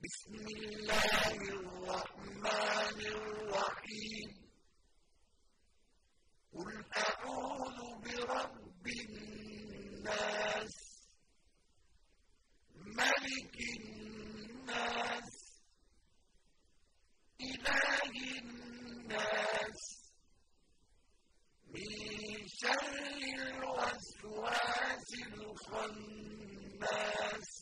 بسم الله الرحمن الرحيم قل أعوذ برب الناس ملك الناس إله الناس من شر الوسواس الخناس